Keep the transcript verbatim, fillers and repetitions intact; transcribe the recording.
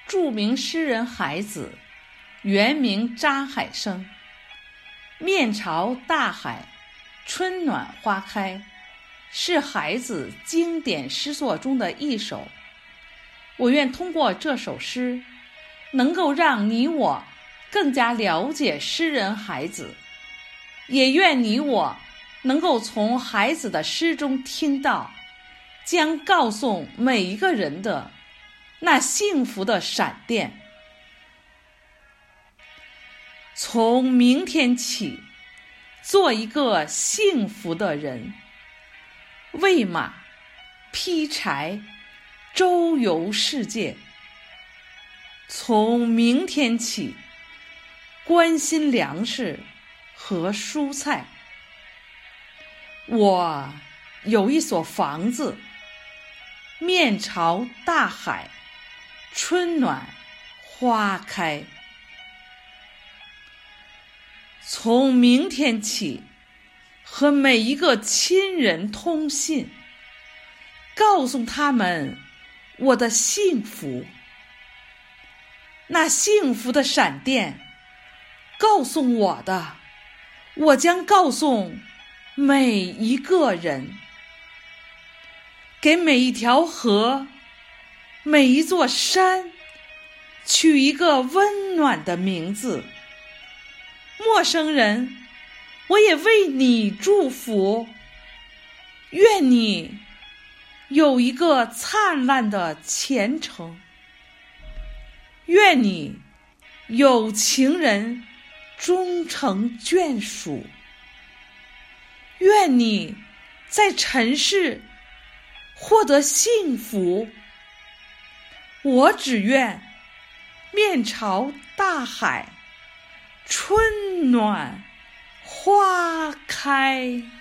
著名诗人海子，原名查海生。面朝大海，春暖花开，是海子经典诗作中的一首。我愿通过这首诗，能够让你我更加了解诗人海子，也愿你我能够从海子的诗中听到将告诉每一个人的那幸福的闪电。从明天起，做一个幸福的人，喂马，劈柴，周游世界。从明天起，关心粮食和蔬菜。我有一所房子，面朝大海，春暖花开。从明天起，和每一个亲人通信，告诉他们我的幸福。那幸福的闪电告诉我的，我将告诉每一个人。给每一条河，每一座山取一个温暖的名字。陌生人，我也为你祝福，愿你有一个灿烂的前程，愿你有情人终成眷属，愿你在尘世获得幸福。我只愿面朝大海，春暖花开。